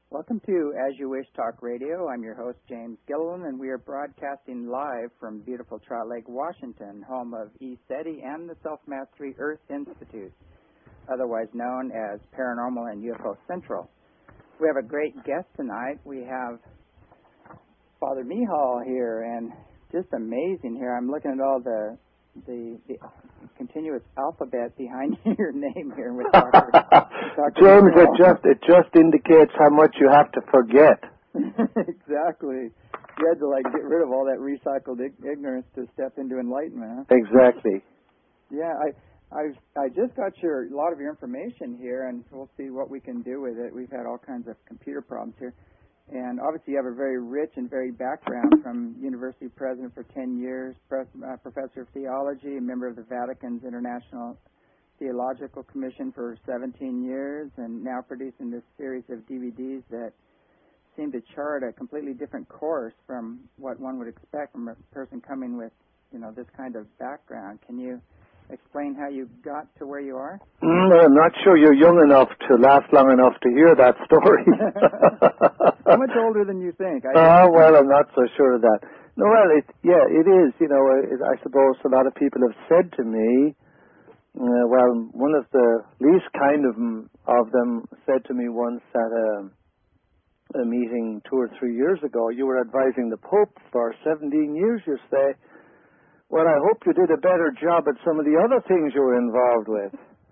Welcome to As You Wish Talk Radio. I'm your host, James Gilliland, and we are broadcasting live from beautiful Trout Lake, Washington, home of ECETI and the Self-Mastery Earth Institute, otherwise known as Paranormal and UFO Central. We have a great guest tonight. We have Father Mihal here, and just amazing here. I'm looking at all the continuous alphabet behind your name here with Dr. James, it just indicates how much you have to forget. Exactly. You had to get rid of all that recycled ignorance to step into enlightenment. Huh? Exactly. Yeah, I just got a lot of your information here, and we'll see what we can do with it. We've had all kinds of computer problems here. And obviously you have a very rich and varied background, from university president for 10 years, professor of theology, a member of the Vatican's International Theological Commission for 17 years, and now producing this series of DVDs that seem to chart a completely different course from what one would expect from a person coming with, this kind of background. Can you explain how you got to where you are? I'm not sure you're young enough to last long enough to hear that story. I'm much older than you think. Well, I'm not so sure of that. No, well, it is. I suppose a lot of people have said to me, one of the least kind of them said to me once at a meeting 2 or 3 years ago, "You were advising the Pope for 17 years, you say. Well, I hope you did a better job at some of the other things you were involved with."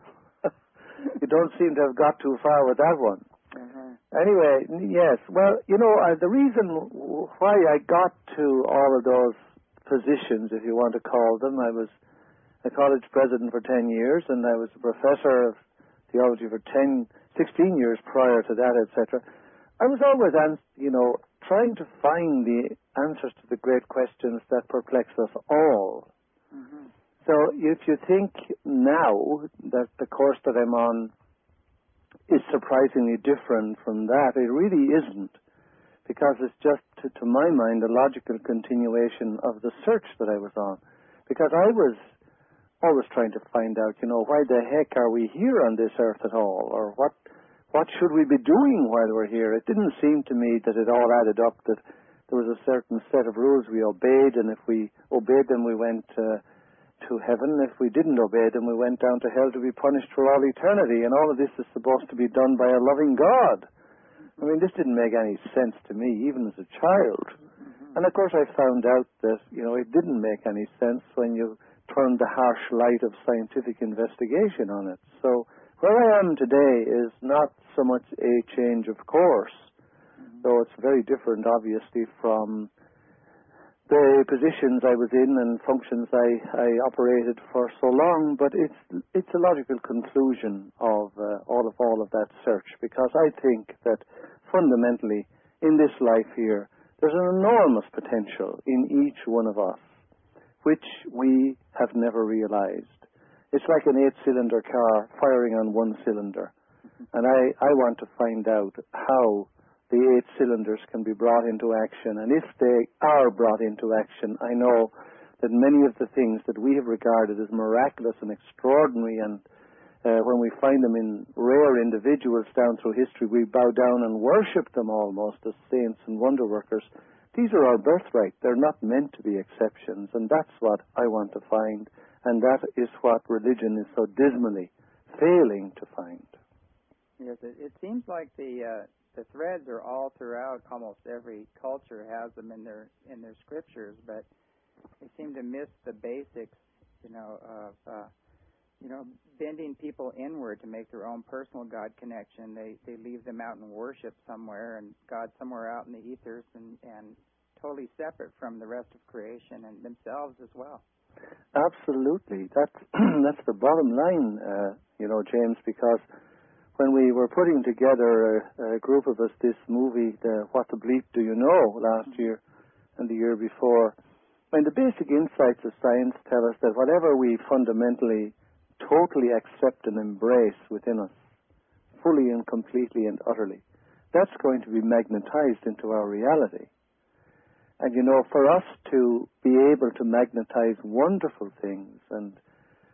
You don't seem to have got too far with that one. Anyway, yes. Well, the reason why I got to all of those positions, if you want to call them, I was a college president for 10 years, and I was a professor of theology for 16 years prior to that, etc. I was always, trying to find the answers to the great questions that perplex us all. Mm-hmm. So if you think now that the course that I'm on is surprisingly different from that, it really isn't, because it's just, to my mind, a logical continuation of the search that I was on. Because I was always trying to find out, why the heck are we here on this earth at all? Or what should we be doing while we're here? It didn't seem to me that it all added up, that there was a certain set of rules we obeyed, and if we obeyed them, we went to heaven. If we didn't obey them, we went down to hell to be punished for all eternity. And all of this is supposed to be done by a loving God. I mean, this didn't make any sense to me, even as a child. And of course, I found out that, it didn't make any sense when you turned the harsh light of scientific investigation on it. So where I am today is not so much a change of course, though it's very different, obviously, from the positions I was in and functions I operated for so long, but it's a logical conclusion of all of that search, because I think that fundamentally in this life here, there's an enormous potential in each one of us, which we have never realized. It's like an 8-cylinder car firing on one cylinder, and I want to find out how the 8 cylinders can be brought into action. And if they are brought into action, I know that many of the things that we have regarded as miraculous and extraordinary, and when we find them in rare individuals down through history, we bow down and worship them almost as saints and wonder workers. These are our birthright. They're not meant to be exceptions, and that's what I want to find, and that is what religion is so dismally failing to find. Yes, it seems like the threads are all throughout. Almost every culture has them in their scriptures, but they seem to miss the basics, of bending people inward to make their own personal God connection. They leave them out in worship somewhere, and God somewhere out in the ethers, and totally separate from the rest of creation and themselves as well. Absolutely, that's the bottom line, James, because when we were putting together a group of us this movie, What the Bleep Do You Know, last year and the year before, the basic insights of science tell us that whatever we fundamentally totally accept and embrace within us, fully and completely and utterly, that's going to be magnetized into our reality. And for us to be able to magnetize wonderful things and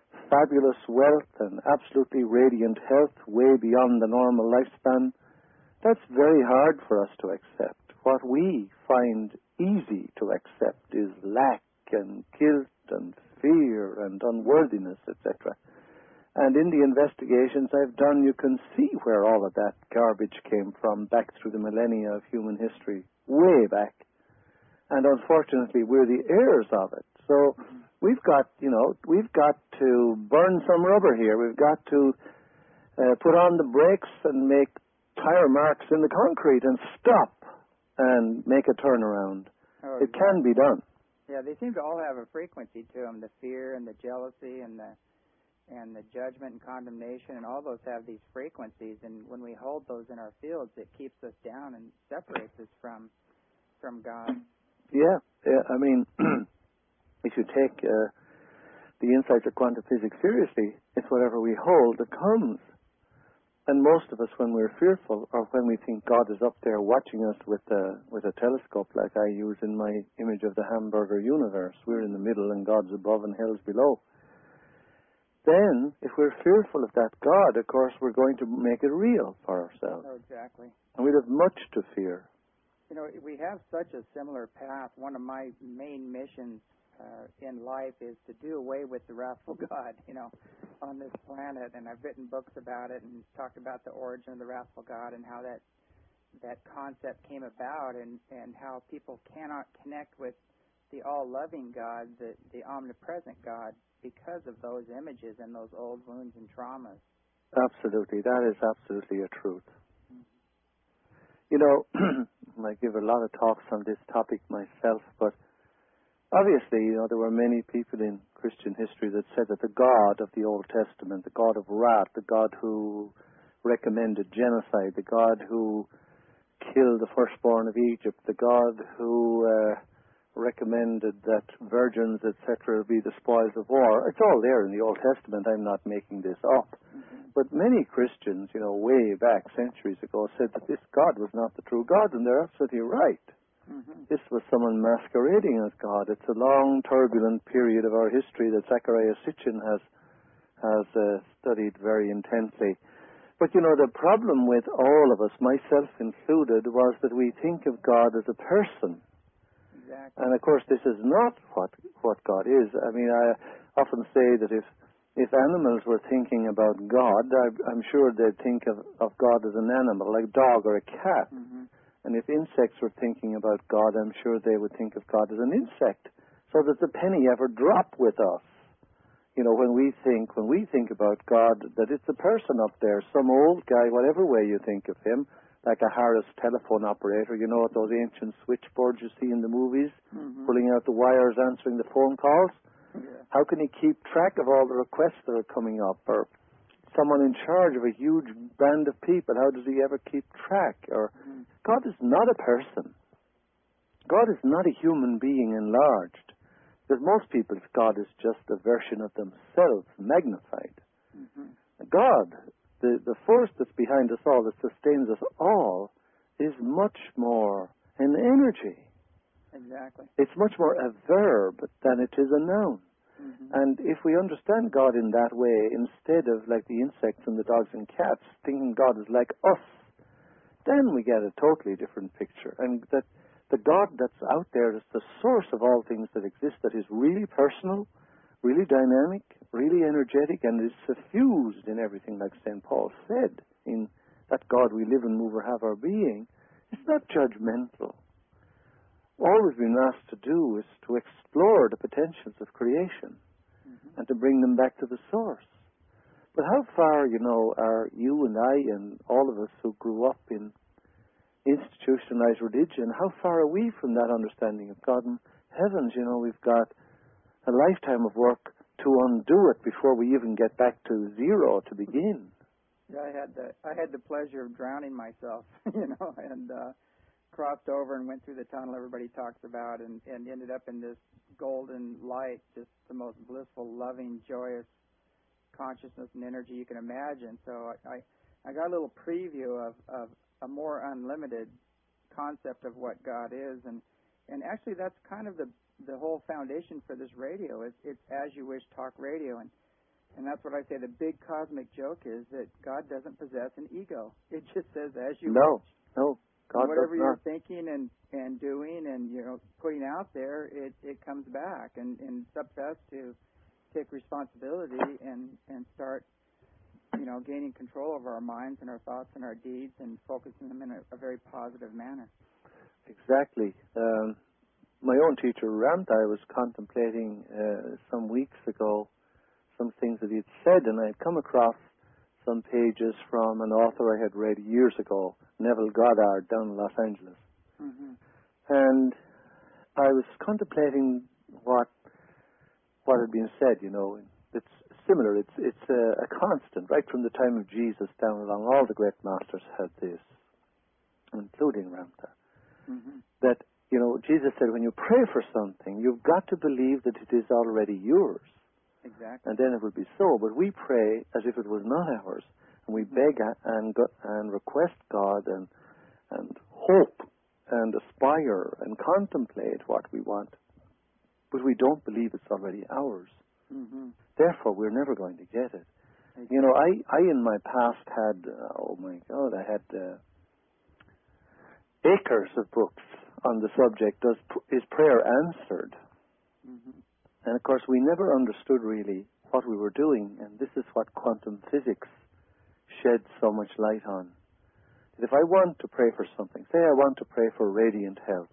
fabulous wealth and absolutely radiant health way beyond the normal lifespan, That's very hard for us to accept. What we find easy to accept is lack and guilt and fear and unworthiness, etc. And in the investigations I've done, you can see where all of that garbage came from, back through the millennia of human history, way back. And unfortunately, we're the heirs of it. So we've got to burn some rubber here. We've got to put on the brakes and make tire marks in the concrete and stop and make a turnaround. Oh, it can be done. Yeah, they seem to all have a frequency to them, the fear and the jealousy and the judgment and condemnation, and all those have these frequencies. And when we hold those in our fields, it keeps us down and separates us from God. Yeah. I mean, if you take the insights of quantum physics seriously, it's whatever we hold that comes. And most of us, when we're fearful, or when we think God is up there watching us with a telescope, like I use in my image of the hamburger universe, we're in the middle and God's above and hell's below. Then, if we're fearful of that God, of course, we're going to make it real for ourselves. Oh, exactly. And we'd have much to fear. You know, we have such a similar path. One of my main missions in life is to do away with the wrathful God, on this planet. And I've written books about it and talked about the origin of the wrathful God and how that concept came about, and how people cannot connect with the all-loving God, the omnipresent God, because of those images and those old wounds and traumas. Absolutely. That is absolutely a truth. I give a lot of talks on this topic myself, but obviously, there were many people in Christian history that said that the God of the Old Testament, the God of wrath, the God who recommended genocide, the God who killed the firstborn of Egypt, the God who recommended that virgins, etc., be the spoils of war. It's all there in the Old Testament. I'm not making this up. But many Christians, way back centuries ago, said that this God was not the true God, and they're absolutely right. This was someone masquerading as God. It's a long, turbulent period of our history that Zecharia Sitchin has studied very intensely. But, the problem with all of us, myself included, was that we think of God as a person. Exactly. And, of course, this is not what God is. I mean, I often say that if animals were thinking about God, I'm sure they'd think of God as an animal, like a dog or a cat. And if insects were thinking about God, I'm sure they would think of God as an insect. So that the penny ever drop with us. When we think about God, that it's a person up there, some old guy, whatever way you think of him, like a Harris telephone operator, those ancient switchboards you see in the movies, pulling out the wires, answering the phone calls. Yeah. How can he keep track of all the requests that are coming up? Or someone in charge of a huge band of people, how does he ever keep track? Or God is not a person. God is not a human being enlarged. Because most people's God is just a version of themselves, magnified. God, the force that's behind us all, that sustains us all, is much more an energy. Exactly. It's much more a verb than it is a noun. And if we understand God in that way, instead of like the insects and the dogs and cats, thinking God is like us, then we get a totally different picture. And that the God that's out there is the source of all things that exist, that is really personal, really dynamic, really energetic, and is suffused in everything, like St. Paul said, in that God we live and move or have our being. It's not judgmental. All we've been asked to do is to explore the potentials of creation and to bring them back to the source. But how far, are you and I and all of us who grew up in institutionalized religion, how far are we from that understanding of God? And heavens, we've got a lifetime of work to undo it before we even get back to zero to begin. Yeah, I had the pleasure of drowning myself, and crossed over and went through the tunnel everybody talks about, and ended up in this golden light, just the most blissful, loving, joyous consciousness and energy you can imagine. So I got a little preview of a more unlimited concept of what God is, and actually that's kind of the whole foundation for this radio. It's As You Wish Talk Radio, and And that's what I say. The big cosmic joke is that God doesn't possess an ego. It just says, as you No, wish. no, God Whatever does you're not. thinking and doing and putting out there, it comes back, and it's up to us to take responsibility and start gaining control over our minds and our thoughts and our deeds and focusing them in a very positive manner. Exactly. My own teacher Ramtai was contemplating some weeks ago some things that he had said, and I had come across some pages from an author I had read years ago, Neville Goddard, down in Los Angeles. Mm-hmm. And I was contemplating what had been said. It's similar. It's a constant right from the time of Jesus down along. All the great masters had this, including Ramta. Mm-hmm. That Jesus said, when you pray for something, you've got to believe that it is already yours. Exactly. And then it will be so. But we pray as if it was not ours, and we beg and request God and hope and aspire and contemplate what we want, but we don't believe it's already ours. Mm-hmm. Therefore, we're never going to get it. Exactly. I in my past had, I had acres of books on the subject, is prayer answered? Mm-hmm. And of course, we never understood really what we were doing, and this is what quantum physics sheds so much light on. That if I want to pray for something, say I want to pray for radiant health,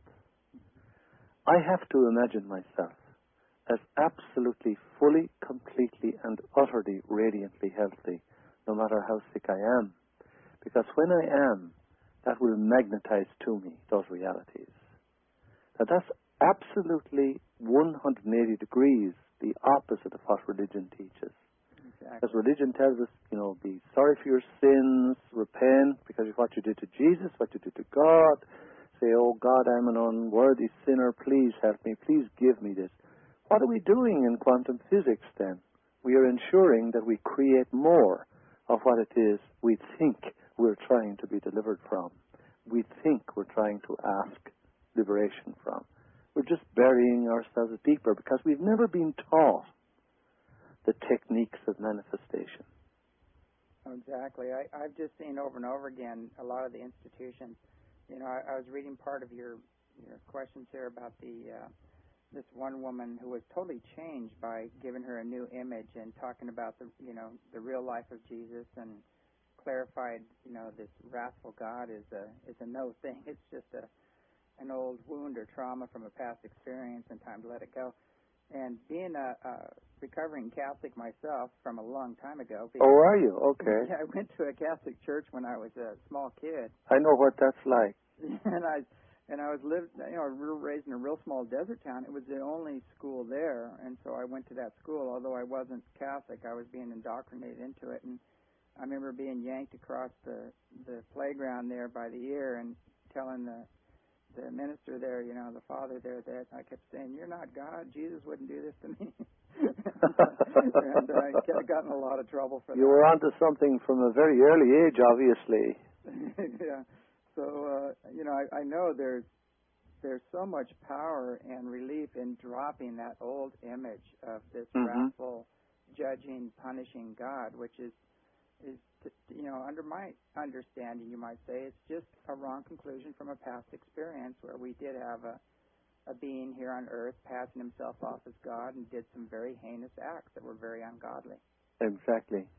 I have to imagine myself as absolutely, fully, completely, and utterly radiantly healthy, no matter how sick I am. Because when I am, that will magnetize to me those realities. Now that's absolutely 180 degrees the opposite of what religion teaches. Exactly. Because religion tells us, be sorry for your sins, repent because of what you did to Jesus, what you did to God. Say, oh God, I'm an unworthy sinner, please help me, please give me this. What are we doing in quantum physics then? We are ensuring that we create more of what it is we think we're trying to be delivered from. We think we're trying to ask liberation from. We're just burying ourselves deeper because we've never been taught the techniques of manifestation. Exactly. I've just seen over and over again a lot of the institutions. I was reading part of your questions here about this one woman who was totally changed by giving her a new image and talking about the real life of Jesus and clarified this wrathful God is a no thing. It's just an old wound or trauma from a past experience and time to let it go. And being a recovering Catholic myself from a long time ago. Oh, are you? Okay. Yeah, I went to a Catholic church when I was a small kid. I know what that's like. And I was raised in a real small desert town. It was the only school there, and so I went to that school. Although I wasn't Catholic, I was being indoctrinated into it. And I remember being yanked across the playground there by the ear and telling the minister there, the father there, that I kept saying, "You're not God. Jesus wouldn't do this to me." And I got in a lot of trouble for that. You were onto something from a very early age, obviously. Yeah. So I know there's so much power and relief in dropping that old image of this wrathful, judging, punishing God, which is under my understanding, you might say, it's just a wrong conclusion from a past experience where we did have a being here on earth passing himself off as God and did some very heinous acts that were very ungodly. Exactly.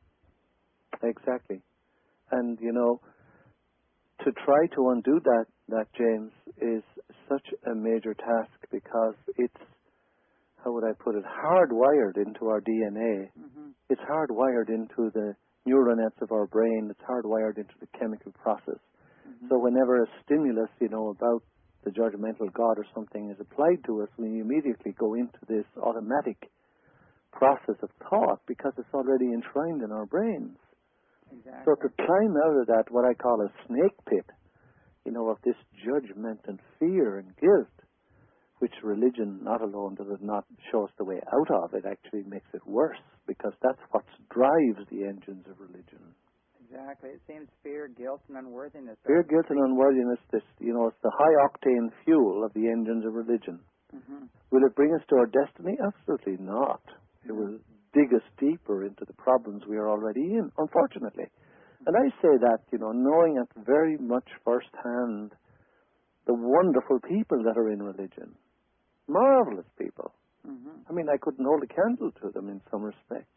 And, to try to undo that, James, is such a major task because it's, how would I put it, hardwired into our DNA. Mm-hmm. It's hardwired into the neural nets of our brain. It's hardwired into the chemical process. Mm-hmm. So whenever a stimulus, about the judgmental God or something is applied to us, we immediately go into this automatic process of thought because it's already enshrined in our brains. Exactly. So to climb out of that, what I call a snake pit, of this judgment and fear and guilt, which religion not alone does it not show us the way out of, it actually makes it worse because that's what drives the engines of religion. Exactly. It seems fear, guilt, and unworthiness. Fear, guilt, and unworthiness, it's the high-octane fuel of the engines of religion. Mm-hmm. Will it bring us to our destiny? Absolutely not. It will dig us deeper into the problems we are already in, unfortunately. And I say that, knowing at very much firsthand the wonderful people that are in religion. Marvelous people. Mm-hmm. I mean, I couldn't hold a candle to them in some respects.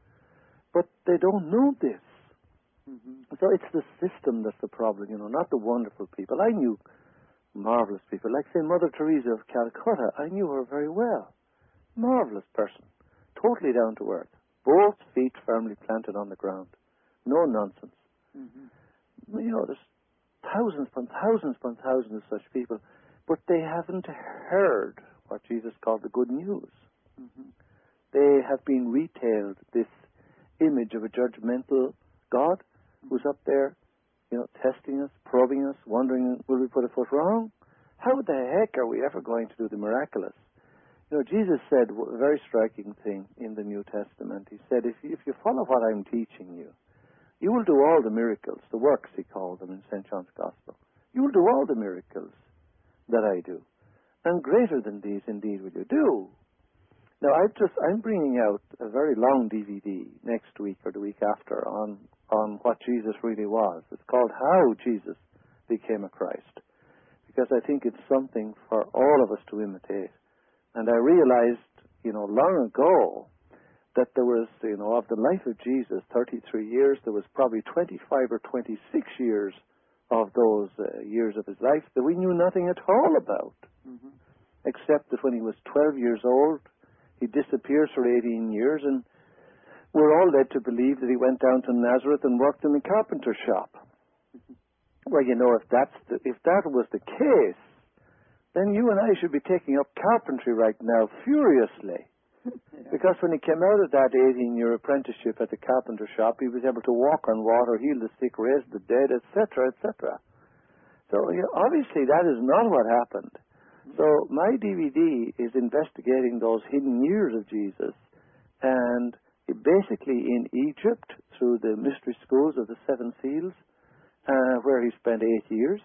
But they don't know this. Mm-hmm. So it's the system that's the problem, not the wonderful people. I knew marvelous people, like, say, Mother Teresa of Calcutta. I knew her very well. Marvelous person. Totally down to earth. Both feet firmly planted on the ground. No nonsense. Mm-hmm. There's thousands upon thousands upon thousands of such people, but they haven't heard what Jesus called the good news. Mm-hmm. They have been retailed this image of a judgmental God who's up there, testing us, probing us, wondering, will we put a foot wrong? How the heck are we ever going to do the miraculous? Jesus said a very striking thing in the New Testament. He said, if you follow what I'm teaching you, you will do all the miracles, the works, he called them in St. John's Gospel. You will do all the miracles that I do. And greater than these, indeed, will you do. Now, I'm bringing out a very long DVD next week or the week after on what Jesus really was. It's called How Jesus Became a Christ, because I think it's something for all of us to imitate. And I realized, long ago that there was, of the life of Jesus, 33 years, there was probably 25 or 26 years of those years of his life that we knew nothing at all about, Mm-hmm. except that when he was 12 years old, he disappears for 18 years, and we're all led to believe that he went down to Nazareth and worked in a carpenter shop. Well, if that was the case, then you and I should be taking up carpentry right now furiously. Yeah. Because when he came out of that 18-year apprenticeship at the carpenter shop, he was able to walk on water, heal the sick, raise the dead, etc., etc. So obviously that is not what happened. So my DVD is investigating those hidden years of Jesus, and basically in Egypt through the mystery schools of the Seven Seals, where he spent 8 years,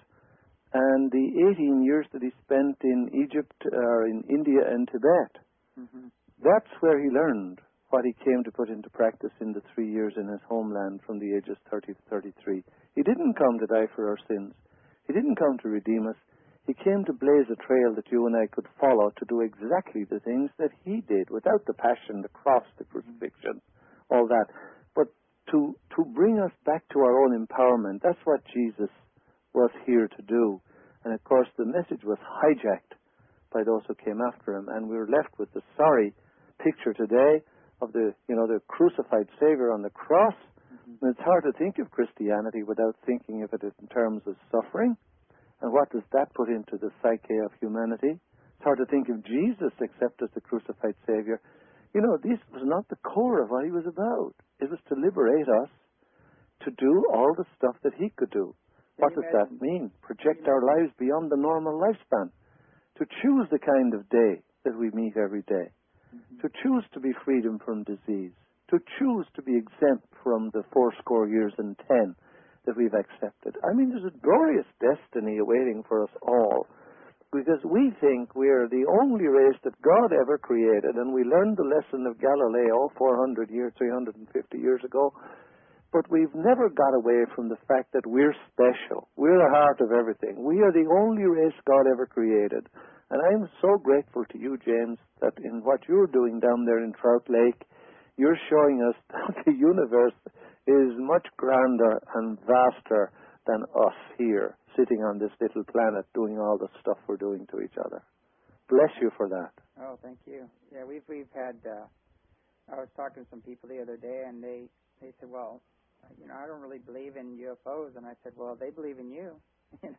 and the 18 years that he spent in Egypt or in India and Tibet. Mm-hmm. That's where he learned what he came to put into practice in the 3 years in his homeland from the ages 30 to 33. He didn't come to die for our sins. He didn't come to redeem us. He came to blaze a trail that you and I could follow to do exactly the things that he did, without the passion, the cross, the crucifixion, all that. But to bring us back to our own empowerment, that's what Jesus was here to do. And of course the message was hijacked by those who came after him, and we were left with the sorry picture today of the crucified Savior on the cross. Mm-hmm. And it's hard to think of Christianity without thinking of it in terms of suffering. And what does that put into the psyche of humanity? It's hard to think of Jesus except as the crucified Savior. This was not the core of what he was about. It was to liberate us to do all the stuff that he could do. What does that mean? Project our lives beyond the normal lifespan. To choose the kind of day that we meet every day. Mm-hmm. To choose to be freedom from disease. To choose to be exempt from the 80 years and 10 that we've accepted. I mean, there's a glorious destiny awaiting for us all, because we think we're the only race that God ever created, and we learned the lesson of Galileo 350 years ago, but we've never got away from the fact that we're special. We're the heart of everything. We are the only race God ever created. And I'm so grateful to you, James, that in what you're doing down there in Trout Lake, you're showing us that the universe is much grander and vaster than us here, sitting on this little planet doing all the stuff we're doing to each other. Bless you for that. Oh, thank you. Yeah, we've had. I was talking to some people the other day, and they said, "Well, I don't really believe in UFOs," and I said, "Well, they believe in you," and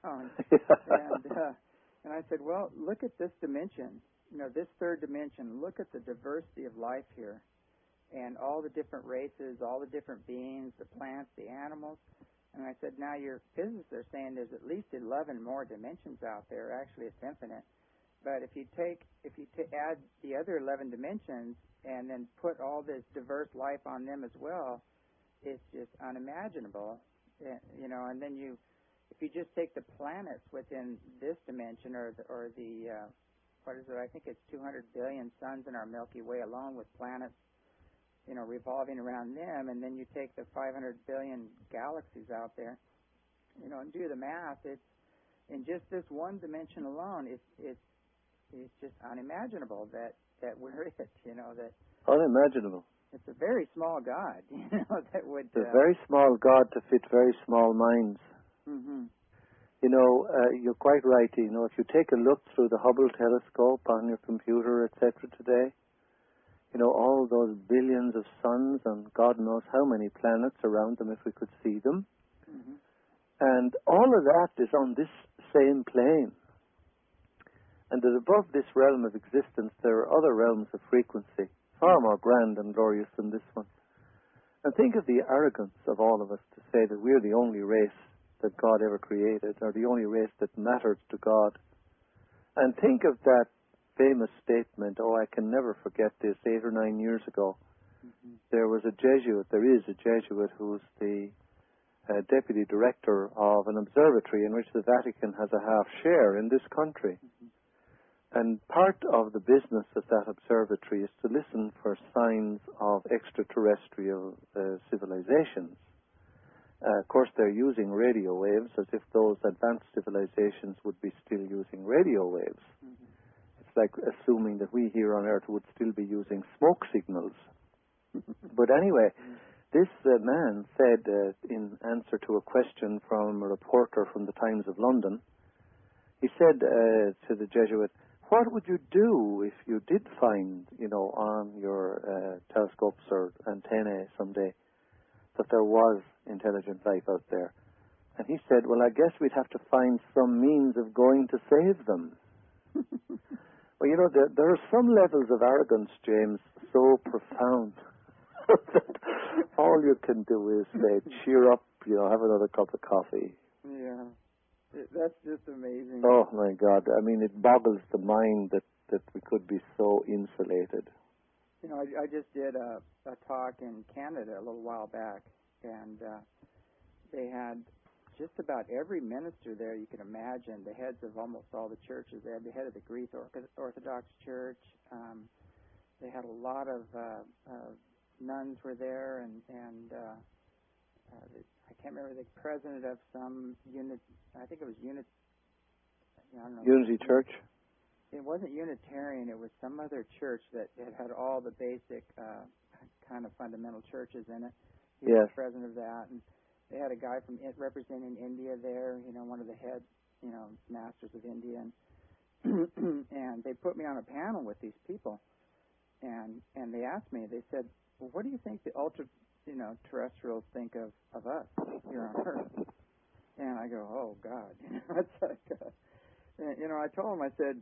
I said, "Well, look at this dimension. This third dimension. Look at the diversity of life here, and all the different races, all the different beings, the plants, the animals." And I said, "Now your physicists are saying there's at least 11 more dimensions out there. Actually, it's infinite. But if you add the other 11 dimensions and then put all this diverse life on them as well, it's just unimaginable, And then if you just take the planets within this dimension, or the what is it? I think it's 200 billion suns in our Milky Way alone, with planets revolving around them, and then you take the 500 billion galaxies out there, and do the math. It's in just this one dimension alone. It's just unimaginable that we're it. That unimaginable. It's a very small God. That would. It's a very small God to fit very small minds. Mm-hmm. You're quite right. If you take a look through the Hubble telescope on your computer, etc. today, all those billions of suns and God knows how many planets around them if we could see them. Mm-hmm. And all of that is on this same plane. And that above this realm of existence, there are other realms of frequency, far more grand and glorious than this one. And think of the arrogance of all of us to say that we're the only race that God ever created, or the only race that matters to God. And think of that famous statement, I can never forget this, 8 or 9 years ago. Mm-hmm. There is a Jesuit who's the deputy director of an observatory in which the Vatican has a half share in this country. Mm-hmm. And part of the business of that observatory is to listen for signs of extraterrestrial civilizations. Of course, they're using radio waves as if those advanced civilizations would be still using radio waves. Mm-hmm. It's like assuming that we here on Earth would still be using smoke signals. But anyway, this man said in answer to a question from a reporter from the Times of London, he said to the Jesuit, what would you do if you did find, on your telescopes or antennae someday that there was intelligent life out there? And he said, well, I guess we'd have to find some means of going to save them. Well, there are some levels of arrogance, James, so profound that all you can do is say, cheer up, have another cup of coffee. Yeah. That's just amazing. Oh, my God. I mean, it boggles the mind that we could be so insulated. I just did a talk in Canada a little while back, and they had just about every minister there you can imagine, the heads of almost all the churches. They had the head of the Greek Orthodox Church. They had a lot of nuns were there, and I can't remember the president of some unit. I think it was Unity Church. It wasn't Unitarian. It was some other church that had all the basic kind of fundamental churches in it. He was the president of that, and they had a guy from representing India there. One of the head, masters of India, and they put me on a panel with these people, and they asked me. They said, "Well, what do you think the terrestrials think of us here on Earth?" And I go, "Oh God!" It's like, I told them. I said,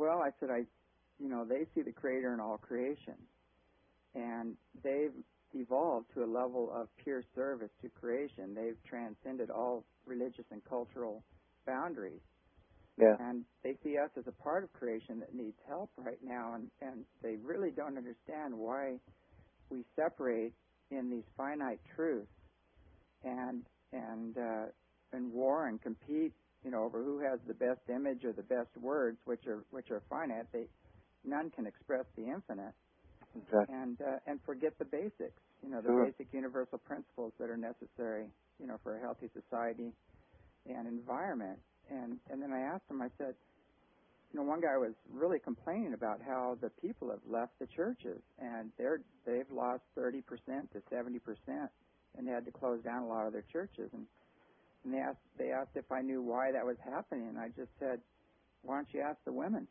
they see the Creator in all creation, and they've evolved to a level of pure service to creation. They've transcended all religious and cultural boundaries. Yeah. And they see us as a part of creation that needs help right now, and they really don't understand why we separate in these finite truths and war and compete, over who has the best image or the best words, which are finite. None can express the infinite. Exactly. And forget the basics, Sure. the basic universal principles that are necessary, for a healthy society and environment. And then I asked him, I said, one guy was really complaining about how the people have left the churches, and they've lost 30% to 70%, and they had to close down a lot of their churches. And they asked if I knew why that was happening, and I just said, why don't you ask the women?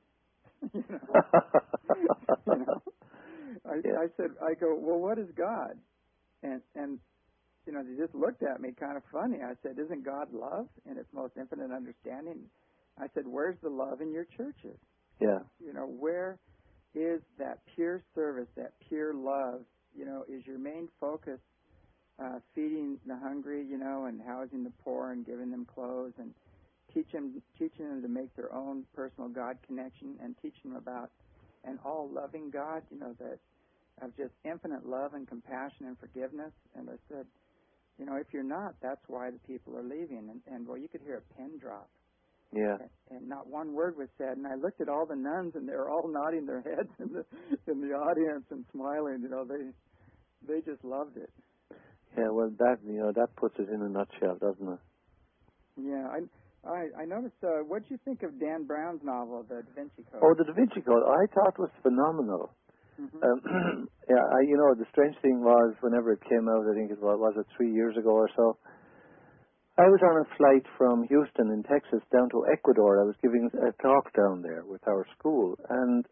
I go, well, what is God? And they just looked at me kind of funny. I said, isn't God love in its most infinite understanding? I said, where's the love in your churches? Yeah. Where is that pure service, that pure love? Is your main focus feeding the hungry, and housing the poor and giving them clothes and teaching them to make their own personal God connection and teaching them about an all-loving God, that of just infinite love and compassion and forgiveness? And I said, if you're not, that's why the people are leaving. And well, you could hear a pin drop. Yeah. And not one word was said. And I looked at all the nuns, and they were all nodding their heads in the audience and smiling. They just loved it. Yeah, well, that puts it in a nutshell, doesn't it? Yeah, I noticed. What did you think of Dan Brown's novel, The Da Vinci Code? Oh, The Da Vinci Code, I thought was phenomenal. Mm-hmm. Yeah, the strange thing was, whenever it came out, I think it was 3 years ago or so, I was on a flight from Houston in Texas down to Ecuador. I was giving a talk down there with our school, and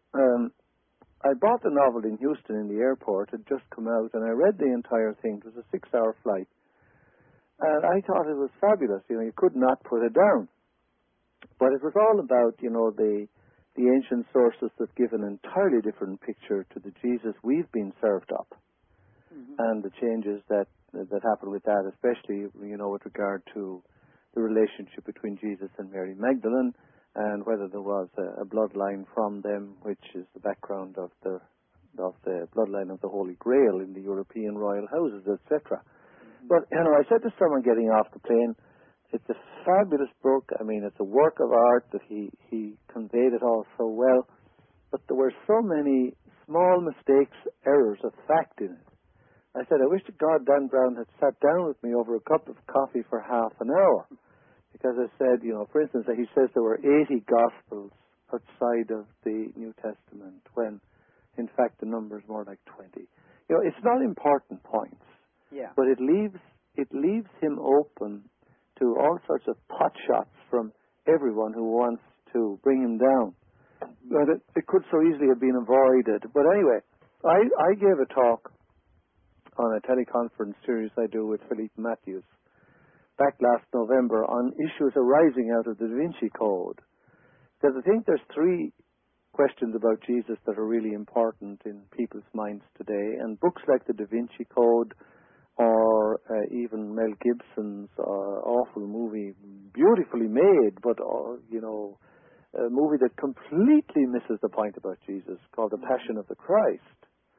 I bought the novel in Houston in the airport. It had just come out, and I read the entire thing. It was a 6-hour flight, and I thought it was fabulous. You could not put it down. But it was all about, the ancient sources that give an entirely different picture to the Jesus we've been served up, and the changes that happen with that, especially, with regard to the relationship between Jesus and Mary Magdalene, and whether there was a bloodline from them, which is the background of the bloodline of the Holy Grail in the European royal houses, etc. But, I said to someone getting off the plane, it's a fabulous book. I mean, it's a work of art that he conveyed it all so well, but there were so many small mistakes, errors of fact in it. I said, I wish to God Dan Brown had sat down with me over a cup of coffee for half an hour. Because I said, for instance, he says there were 80 Gospels outside of the New Testament, when, in fact, the number is more like 20. It's not important points. Yeah. But it leaves him open to all sorts of pot shots from everyone who wants to bring him down. But it could so easily have been avoided. But anyway, I gave a talk on a teleconference series I do with Philippe Matthews back last November on issues arising out of the Da Vinci Code. Because I think there's 3 questions about Jesus that are really important in people's minds today, and books like the Da Vinci Code, or even Mel Gibson's awful movie, beautifully made, but a movie that completely misses the point about Jesus, called The Passion of the Christ.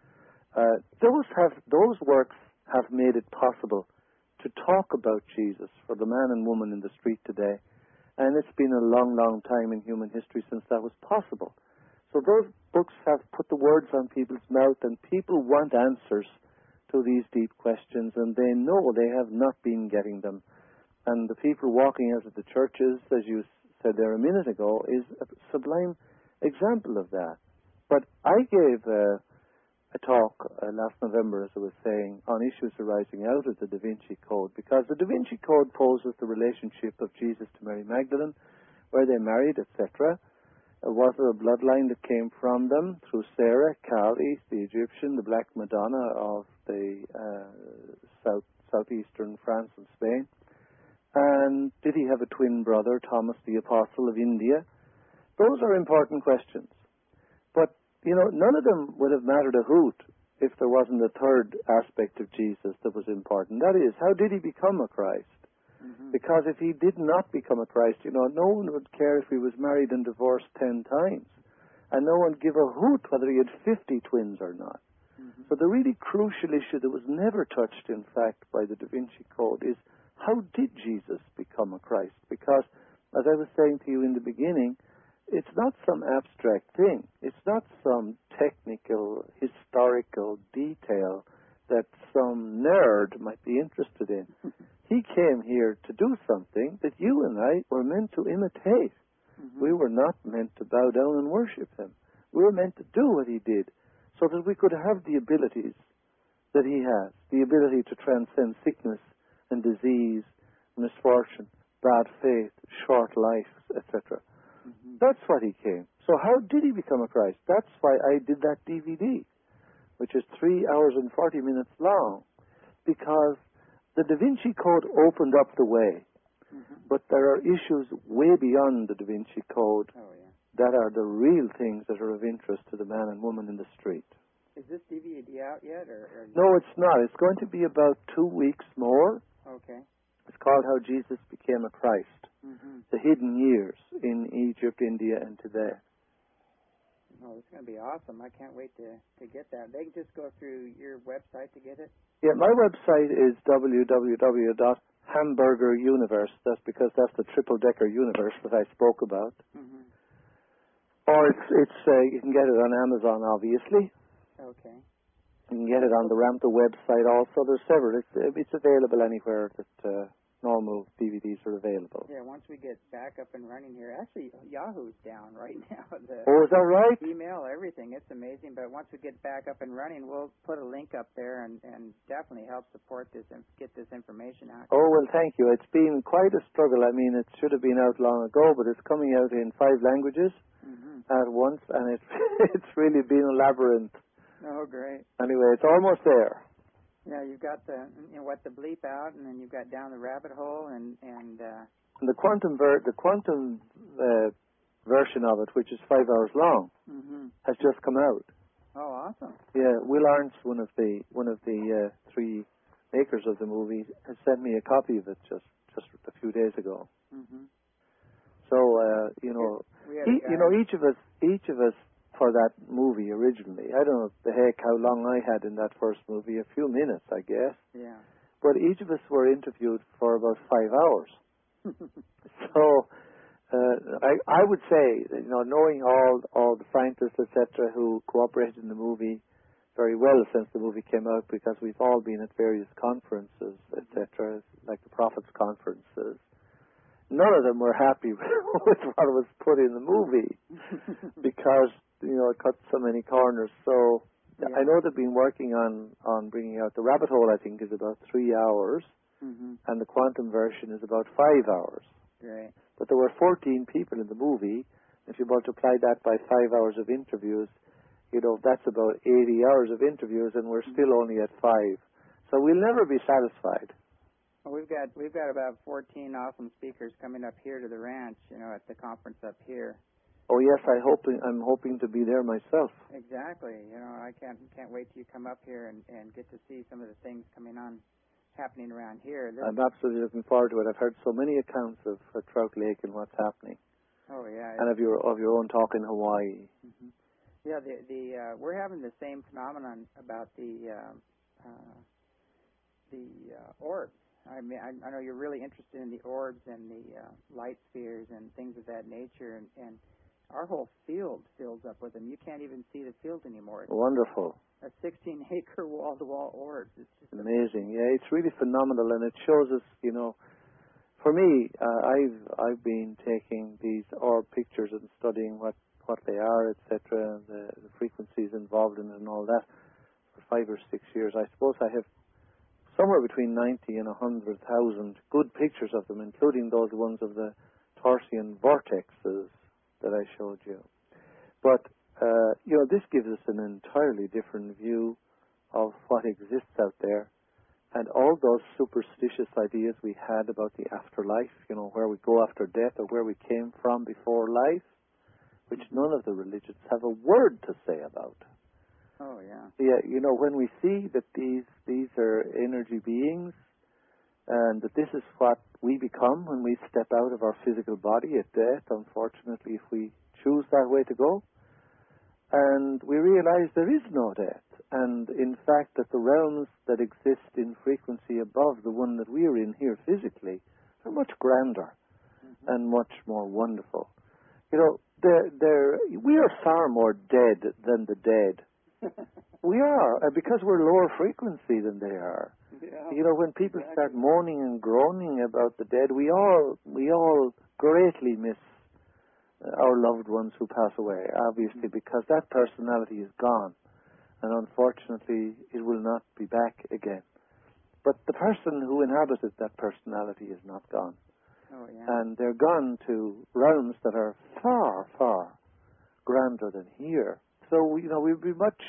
Those works have made it possible to talk about Jesus for the man and woman in the street today, and it's been a long, long time in human history since that was possible. So those books have put the words on people's mouth, and people want answers to these deep questions, and they know they have not been getting them. And the people walking out of the churches, as you said there a minute ago, is a sublime example of that. But I gave a talk last November, as I was saying, on issues arising out of the Da Vinci Code, because the Da Vinci Code poses the relationship of Jesus to Mary Magdalene, where they married, etc. Was there a bloodline that came from them through Sarah, Kali, the Egyptian, the Black Madonna of the southeastern France and Spain? And did he have a twin brother, Thomas the Apostle of India? Those are important questions. But, none of them would have mattered a hoot if there wasn't a third aspect of Jesus that was important. That is, how did he become a Christ? Because if he did not become a Christ, no one would care if he was married and divorced 10 times. And no one would give a hoot whether he had 50 twins or not. So the really crucial issue that was never touched, in fact, by the Da Vinci Code is, how did Jesus become a Christ? Because, as I was saying to you in the beginning, it's not some abstract thing. It's not some technical, historical detail that some nerd might be interested in. He came here to do something that you and I were meant to imitate. We were not meant to bow down and worship him. We were meant to do what he did, so that we could have the abilities that he has, the ability to transcend sickness and disease, misfortune, bad faith, short life, etc. That's what he came. So how did he become a Christ? That's why I did that DVD, which is 3 hours and 40 minutes long, because the Da Vinci Code opened up the way. But there are issues way beyond the Da Vinci Code that are the real things that are of interest to the man and woman in the street. Is this DVD out yet? Or No, it's not. It's going to be about 2 weeks more. Okay. It's called How Jesus Became a Christ. The Hidden Years in Egypt, India, and Tibet. Oh, it's going to be awesome. I can't wait to get that. They can just go through your website to get it? Yeah, my website is www.hamburgeruniverse. That's because that's the triple-decker universe that I spoke about. Or it's you can get it on Amazon, obviously. Okay. You can get it on the Ramtha website also. There's several. It's available anywhere that normal DVDs are available. Yeah, once we get back up and running here. Actually, Yahoo's down right now. Oh, is that right? Email, everything. It's amazing. But once we get back up and running, we'll put a link up there and definitely help support this and get this information out. Oh, well, thank you. It's been quite a struggle. I mean, it should have been out long ago, but it's coming out in 5 languages at once, and it's really been a labyrinth. Oh, great. Anyway, it's almost there. Yeah, you've got the bleep out, and then you've got down the rabbit hole, and the quantum version of it, which is 5 hours long, has just come out. Oh, awesome! Yeah, Will Arntz, one of the 3 makers of the movie, has sent me a copy of it just a few days ago. So each of us for that movie originally. I don't know the heck how long I had in that first movie, a few minutes, I guess. Yeah. But each of us were interviewed for about 5 hours. So I would say, knowing all the scientists, etc., who cooperated in the movie very well since the movie came out, because we've all been at various conferences, etc., like the Prophets conferences. None of them were happy with what was put in the movie because it cut so many corners. So yeah. I know they've been working on bringing out the Rabbit Hole. I think is about 3 hours, and the quantum version is about 5 hours. Right. But there were 14 people in the movie. If you multiply that by 5 hours of interviews, that's about 80 hours of interviews, and we're still only at 5. So we'll never be satisfied. Well, we've got about 14 awesome speakers coming up here to the ranch, at the conference up here. Oh yes, I'm hoping to be there myself. Exactly. I can't wait till you come up here and get to see some of the things happening around here. I'm absolutely looking forward to it. I've heard so many accounts of Trout Lake and what's happening. Oh yeah. And of your own talk in Hawaii. Yeah, we're having the same phenomenon about the orbs. I mean, I know you're really interested in the orbs and the light spheres and things of that nature, and our whole field fills up with them. You can't even see the field anymore. It's wonderful. A 16-acre wall-to-wall orbs. It's just amazing. Yeah, it's really phenomenal, and it shows us, for me, I've been taking these orb pictures and studying what they are, etc., and the frequencies involved in it and all that for 5 or 6 years. I suppose I have somewhere between 90 and 100,000 good pictures of them, including those ones of the Torsian vortexes that I showed you. But, this gives us an entirely different view of what exists out there. And all those superstitious ideas we had about the afterlife, where we go after death or where we came from before life, which none of the religions have a word to say about. Oh, yeah. Yeah, when we see that these are energy beings, and that this is what we become when we step out of our physical body at death, unfortunately, if we choose that way to go, and we realize there is no death, and in fact that the realms that exist in frequency above the one that we are in here physically are much grander and much more wonderful. We are far more dead than the dead. We are, because we're lower frequency than they are. Yeah, when people start moaning and groaning about the dead, we all greatly miss our loved ones who pass away, obviously, because that personality is gone, and unfortunately it will not be back again. But the person who inhabited that personality is not gone. Oh, yeah. And they're gone to realms that are far, far grander than here. So, we'd be much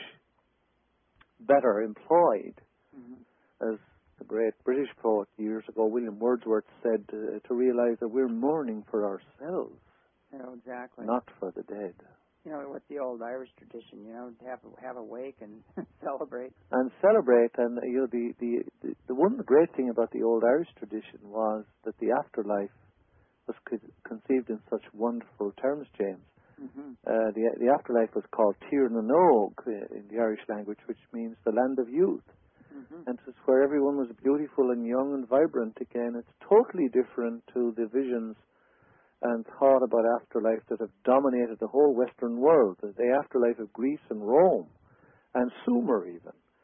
better employed, as the great British poet years ago, William Wordsworth, said, to realize that we're mourning for ourselves. Oh, exactly. Not for the dead. With the old Irish tradition, to have a wake and celebrate. And celebrate, and the one great thing about the old Irish tradition was that the afterlife was conceived in such wonderful terms, James. The afterlife was called Tír na nÓg in the Irish language, which means the land of youth. And it's where everyone was beautiful and young and vibrant again. It's totally different to the visions and thought about afterlife that have dominated the whole Western world, the afterlife of Greece and Rome, and Sumer even.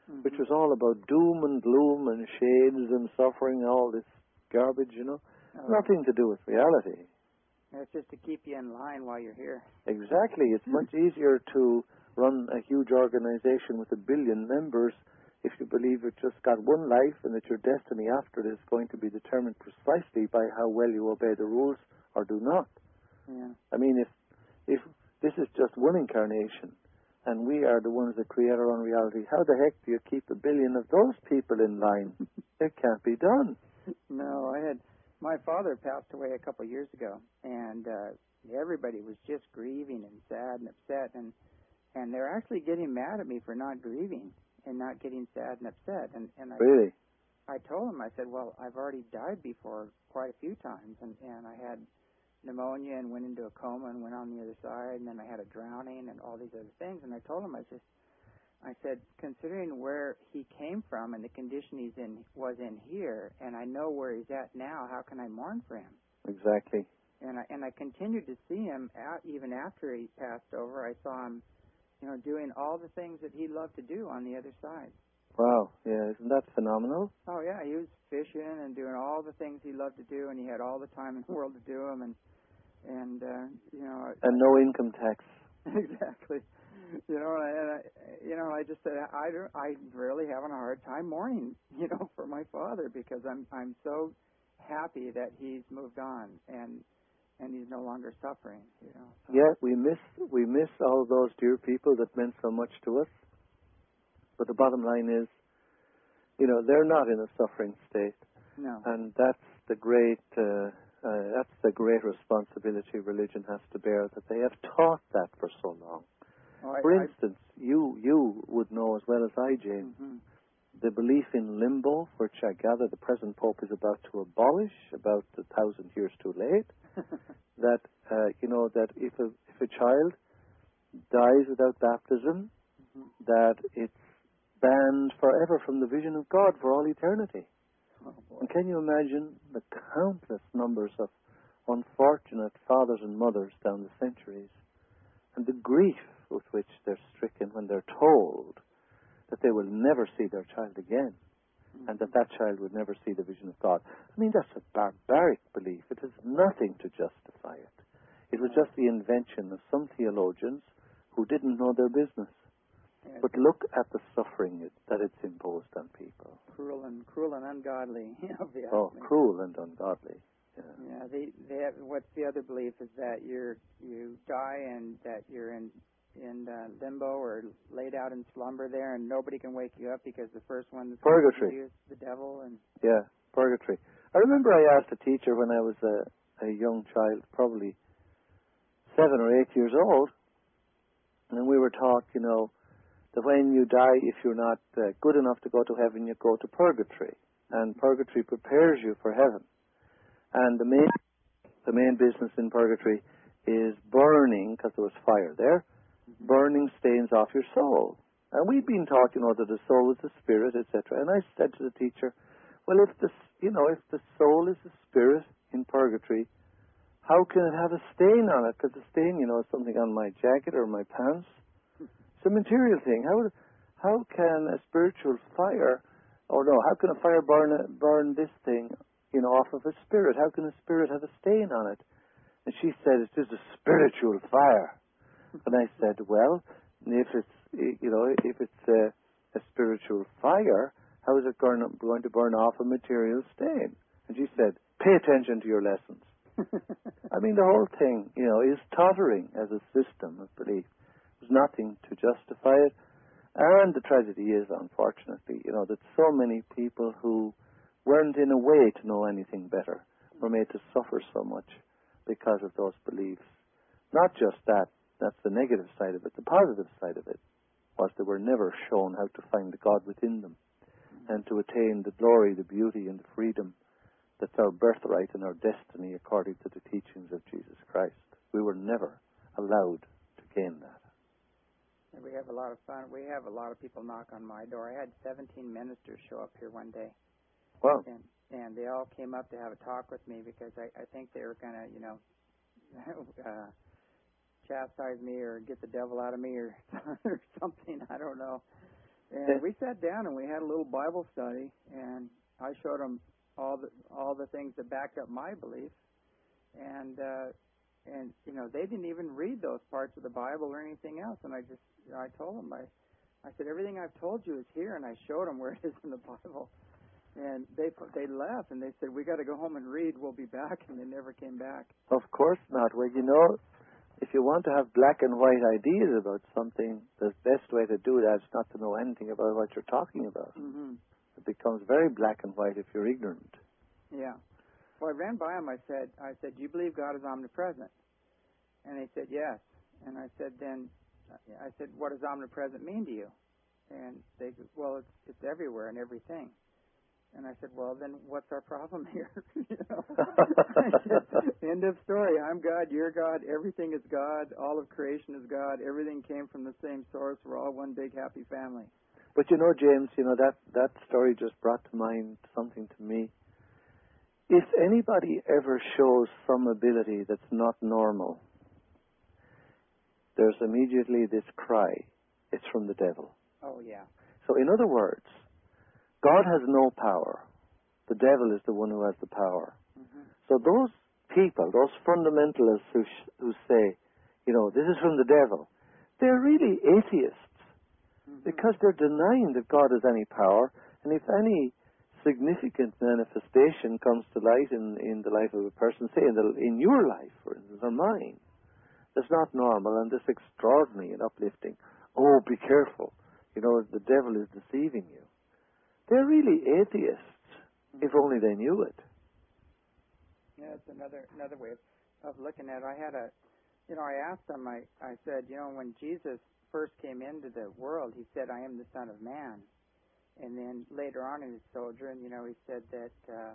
which was all about doom and gloom and shades and suffering, all this garbage, Nothing to do with reality. It's just to keep you in line while you're here. Exactly. It's much easier to run a huge organization with 1 billion members if you believe you've just got one life and that your destiny after it is going to be determined precisely by how well you obey the rules or do not. Yeah. I mean, if this is just one incarnation and we are the ones that create our own reality, how the heck do you keep 1 billion of those people in line? It can't be done. No, my father passed away a couple of years ago, and everybody was just grieving and sad and upset, and they're actually getting mad at me for not grieving and not getting sad and upset. And Really? I told him, I said, well, I've already died before quite a few times, and I had pneumonia and went into a coma and went on the other side, and then I had a drowning and all these other things. And I told him, I said, considering where he came from and the condition was in here, and I know where he's at now, how can I mourn for him? Exactly. And I continued to see him even after he passed over. I saw him, doing all the things that he loved to do on the other side. Wow. Yeah, isn't that phenomenal? Oh yeah, he was fishing and doing all the things he loved to do, and he had all the time in the world to do them, and and no income tax. Exactly. I just said I'm really having a hard time mourning, for my father, because I'm so happy that he's moved on and he's no longer suffering. So. Yeah, we miss all those dear people that meant so much to us. But the bottom line is, they're not in a suffering state. No. And that's the great responsibility religion has to bear, that they have taught that for so long. For instance, you would know as well as I, James, the belief in limbo, which I gather the present Pope is about to abolish, about 1,000 years too late, that, that if a child dies without baptism, that it's banned forever from the vision of God for all eternity. Oh, boy. And can you imagine the countless numbers of unfortunate fathers and mothers down the centuries, and the grief with which they're stricken when they're told that they will never see their child again, and that child would never see the vision of God? I mean, that's a barbaric belief. It has nothing to justify it. It was just the invention of some theologians who didn't know their business. Yes. But look at the suffering that it's imposed on people. Cruel and ungodly. Oh, cruel and ungodly. Yeah. They have, what's the other belief is that you die and that you're in limbo or laid out in slumber there, and nobody can wake you up because the first one that's purgatory. you is the devil. And yeah, purgatory. I remember I asked a teacher when I was a young child, probably 7 or 8 years old, and we were taught, that when you die, if you're not good enough to go to heaven, you go to purgatory, and purgatory prepares you for heaven. And the main business in purgatory is burning, because there was fire there, burning stains off your soul. And we'd been taught, that the soul is the spirit, etc. And I said to the teacher, well, if the soul is the spirit in purgatory, how can it have a stain on it? Because the stain, is something on my jacket or my pants. It's a material thing. How can a spiritual fire, how can a fire burn this thing, off of a spirit? How can a spirit have a stain on it? And she said, it is a spiritual fire. And I said, well, if it's a spiritual fire, how is it going to burn off a material stain? And she said, pay attention to your lessons. I mean, the whole thing, is tottering as a system of belief. There's nothing to justify it. And the tragedy is, unfortunately, that so many people who weren't in a way to know anything better were made to suffer so much because of those beliefs. Not just that. That's the negative side of it. The positive side of it was they were never shown how to find the God within them and to attain the glory, the beauty, and the freedom that's our birthright and our destiny according to the teachings of Jesus Christ. We were never allowed to gain that. We have a lot of fun. We have a lot of people knock on my door. I had 17 ministers show up here one day. Wow. And they all came up to have a talk with me because I think they were going to, chastise me or get the devil out of me or something. I don't know. And we sat down and we had a little Bible study, and I showed them all the things that backed up my belief, and you know, they didn't even read those parts of the Bible or anything else. And I told them, I said, everything I've told you is here, and I showed them where it is in the Bible. And they left and they said, we got to go home and read. We'll be back, and they never came back. Of course not. Well, you know, if you want to have black and white ideas about something, the best way to do that is not to know anything about what you're talking about. Mm-hmm. It becomes very black and white if you're ignorant. Yeah. Well, I ran by them. I said, do you believe God is omnipresent? And they said, yes. And I said, what does omnipresent mean to you? And they said, well, it's everywhere and everything. And I said, well, then what's our problem here? You know? I said, end of story. I'm God, you're God, everything is God, all of creation is God, everything came from the same source, we're all one big happy family. But you know, James, you know, that story just brought to mind something to me. If anybody ever shows some ability that's not normal, there's immediately this cry, it's from the devil. Oh, yeah. So in other words, God has no power. The devil is the one who has the power. Mm-hmm. So those people, those fundamentalists who say, you know, this is from the devil, they're really atheists, mm-hmm. because they're denying that God has any power. And if any significant manifestation comes to light in the life of a person, say in your life, for instance, or mine, that's not normal and this extraordinary and uplifting, oh, be careful, you know, the devil is deceiving you. They're really atheists, if only they knew it. Yeah, it's another way of looking at it. I asked them, I said, you know, when Jesus first came into the world, he said, I am the Son of Man. And then later on in his sojourn, you know, he said that,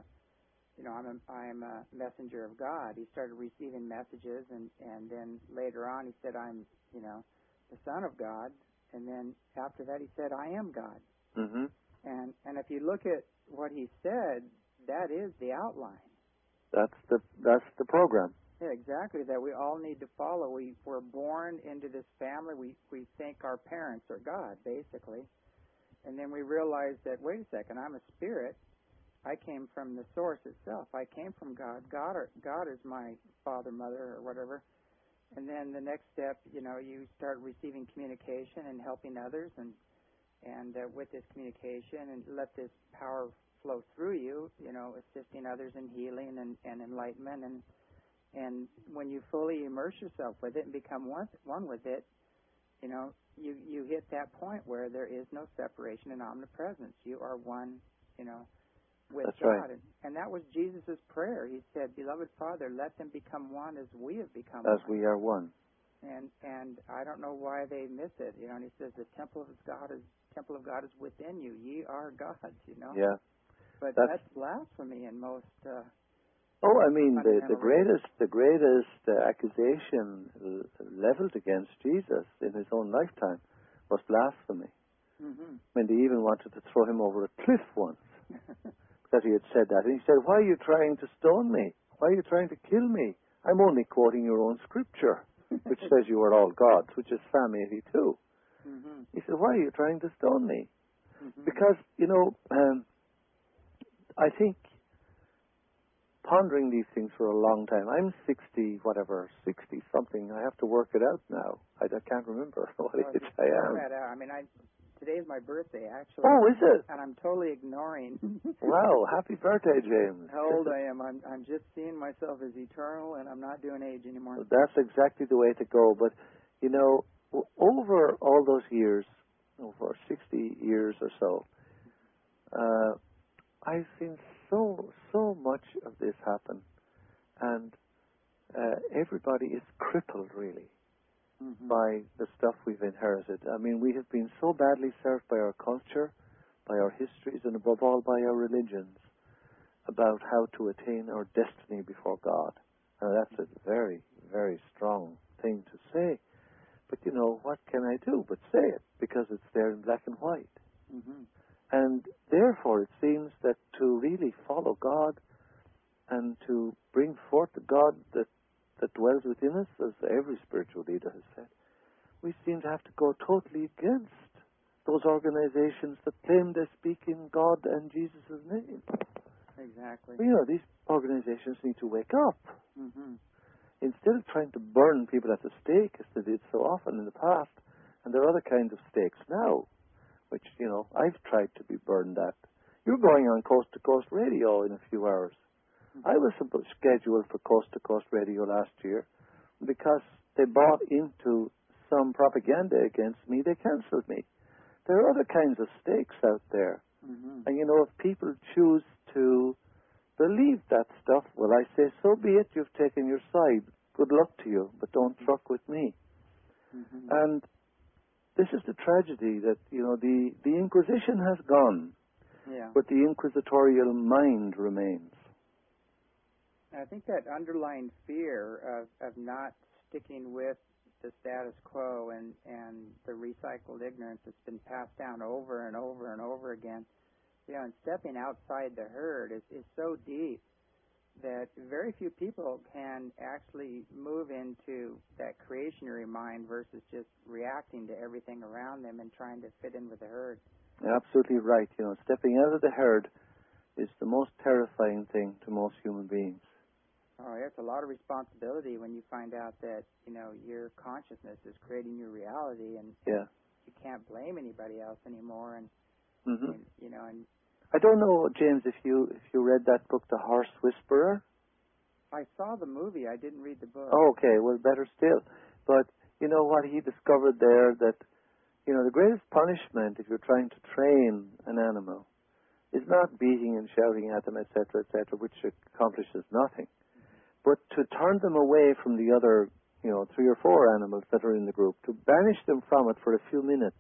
you know, I am a messenger of God. He started receiving messages, and then later on he said, I'm, you know, the Son of God. And then after that he said, I am God. Mm-hmm. And if you look at what he said, that is the outline. That's the program. Yeah, exactly, that we all need to follow. We're born into this family. We think our parents are God, basically. And then we realize that, wait a second, I'm a spirit. I came from the source itself. I came from God. God is my father, mother, or whatever. And then the next step, you know, you start receiving communication and helping others, and with this communication, and let this power flow through you, you know, assisting others in healing and enlightenment. And when you fully immerse yourself with it and become one with it, you know, you hit that point where there is no separation in omnipresence. You are one, you know, with That's God. Right. And that was Jesus' prayer. He said, Beloved Father, let them become one as we have become as one. we are one. And I don't know why they miss it. You know, and he says, the temple of God is within you. Ye are God's, you know. Yeah. But that's blasphemy in most I mean, the greatest accusation leveled against Jesus in his own lifetime was blasphemy. Mm-hmm. When they even wanted to throw him over a cliff once because he had said that. And he said, why are you trying to stone me? Why are you trying to kill me? I'm only quoting your own scripture, which says you are all gods, which is Psalm 82. Mm-hmm. He said, why are you trying to stone me? Mm-hmm. Because, you know, I think pondering these things for a long time. I'm 60-something. I have to work it out now. I can't remember what age I am. I mean, today's my birthday, actually. Oh, is it? And I'm totally ignoring. Wow, happy birthday, James. How old I am. I'm just seeing myself as eternal, and I'm not doing age anymore. Well, that's exactly the way to go. But, you know, over all those years, over 60 years or so, I've seen so much of this happen, and everybody is crippled, really, by the stuff we've inherited. I mean, we have been so badly served by our culture, by our histories, and above all by our religions, about how to attain our destiny before God. That's a very, very strong thing to say. But, you know, what can I do but say it, because it's there in black and white. Mm-hmm. And therefore, it seems that to really follow God and to bring forth the God that dwells within us, as every spiritual leader has said, we seem to have to go totally against those organizations that claim they speak in God and Jesus' name. Exactly. You know, these organizations need to wake up. Mm-hmm. Instead of trying to burn people at the stake, as they did so often in the past, and there are other kinds of stakes now, which, you know, I've tried to be burned at. You're going on Coast to Coast Radio in a few hours. Mm-hmm. I was scheduled for Coast to Coast Radio last year. Because they bought into some propaganda against me, they cancelled me. There are other kinds of stakes out there. Mm-hmm. And, you know, if people choose to believe that stuff, well, I say, so be it. You've taken your side. Good luck to you, but don't truck with me. Mm-hmm. And this is the tragedy that, you know, the Inquisition has gone, but the inquisitorial mind remains. I think that underlying fear of not sticking with the status quo and the recycled ignorance that's been passed down over and over and over again, you know, and stepping outside the herd is so deep that very few people can actually move into that creationary mind versus just reacting to everything around them and trying to fit in with the herd. You're absolutely right. You know, stepping out of the herd is the most terrifying thing to most human beings. Oh, it's a lot of responsibility when you find out that, you know, your consciousness is creating your reality, and you can't blame anybody else anymore. And, and you know, and I don't know, James, if you read that book, The Horse Whisperer. I saw the movie. I didn't read the book. Oh, okay. Well, better still. But you know what he discovered there, that, you know, the greatest punishment if you're trying to train an animal is not beating and shouting at them, etc., which accomplishes nothing, but to turn them away from the other, you know, 3 or 4 animals that are in the group, to banish them from it for a few minutes.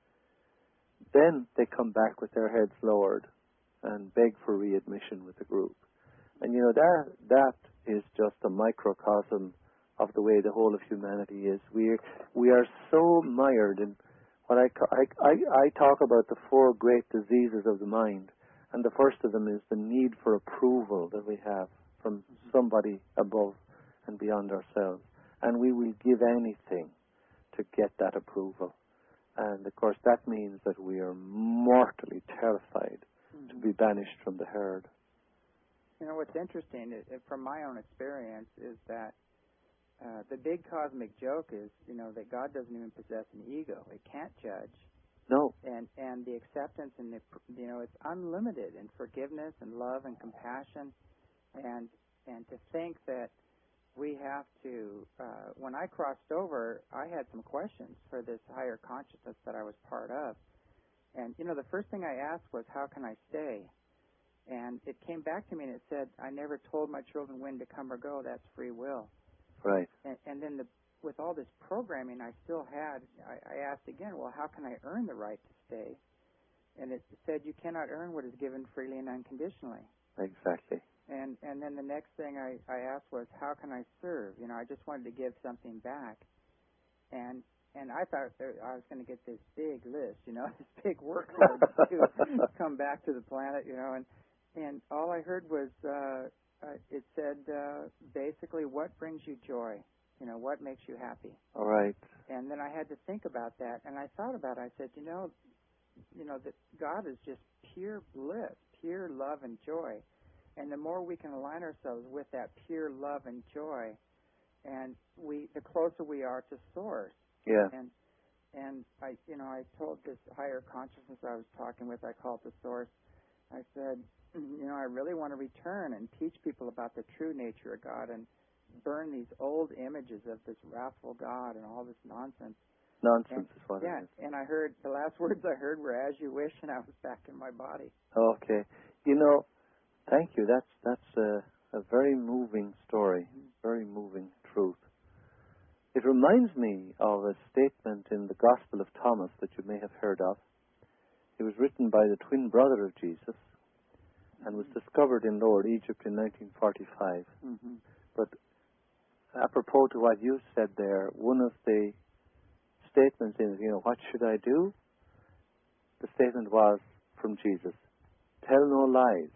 Then they come back with their heads lowered and beg for readmission with the group. And, you know, that is just a microcosm of the way the whole of humanity is. We are so mired in what I talk about the 4 great diseases of the mind, and the first of them is the need for approval that we have from somebody above and beyond ourselves. And we will give anything to get that approval. And, of course, that means that we are mortally terrified to be banished from the herd. You know, what's interesting, from my own experience, is that the big cosmic joke is, you know, that God doesn't even possess an ego. It can't judge. No. And the acceptance and the, you know, it's unlimited in forgiveness and love and compassion, and to think that we have to. When I crossed over, I had some questions for this higher consciousness that I was part of, and you know, the first thing I asked was, how can I stay? And it came back to me and it said, I never told my children when to come or go. That's free will. Right. And then with all this programming I still had, I asked again, well, how can I earn the right to stay? And it said, you cannot earn what is given freely and unconditionally. Exactly. And then the next thing I asked was, how can I serve? You know, I just wanted to give something back. And I thought I was going to get this big list, you know, this big workload to come back to the planet, you know, and all I heard was, it said, basically, what brings you joy? You know, what makes you happy? All right. And then I had to think about that, and I thought about it. I said, you know, that God is just pure bliss, pure love and joy. And the more we can align ourselves with that pure love and joy, and the closer we are to Source. Yeah. And I told this higher consciousness I was talking with, I called the Source. I said, you know, I really want to return and teach people about the true nature of God and burn these old images of this wrathful God and all this nonsense. Nonsense is what it is. Yeah, and I heard, the last words I heard were, as you wish, and I was back in my body. Okay. You know, thank you. That's a very moving story, very moving truth. It reminds me of a statement in the Gospel of Thomas that you may have heard of. It was written by the twin brother of Jesus and was discovered in Lower Egypt in 1945. Mm-hmm. But apropos to what you said there, one of the statements is, you know, what should I do? The statement was from Jesus, tell no lies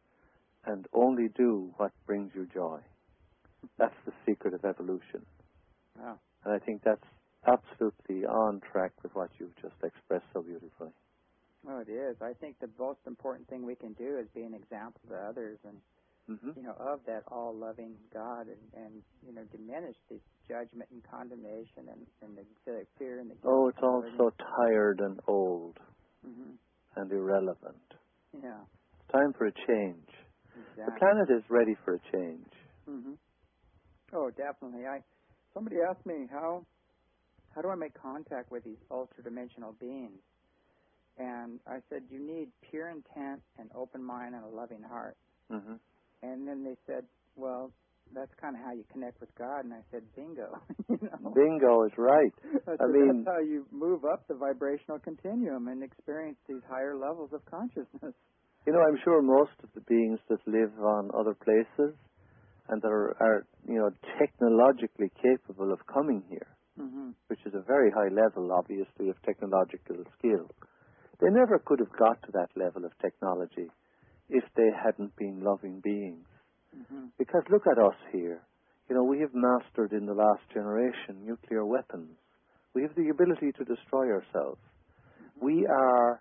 and only do what brings you joy. That's the secret of evolution. Wow. And I think that's absolutely on track with what you've just expressed so beautifully. Oh, it is. I think the most important thing we can do is be an example to others, and of that all-loving God, and diminish the judgment and condemnation and the fear and the guilt. Oh, it's all so tired and old and irrelevant. Yeah. It's time for a change. Exactly. The planet is ready for a change. Oh, definitely. Somebody asked me how do I make contact with these ultra-dimensional beings? And I said, you need pure intent, an open mind, and a loving heart. And then they said, well, that's kind of how you connect with God. And I said, bingo. Bingo is right. That's how you move up the vibrational continuum and experience these higher levels of consciousness. I'm sure most of the beings that live on other places and that are technologically capable of coming here, which is a very high level, obviously, of technological skill, they never could have got to that level of technology if they hadn't been loving beings. Because look at us here. We have mastered in the last generation nuclear weapons. We have the ability to destroy ourselves. We are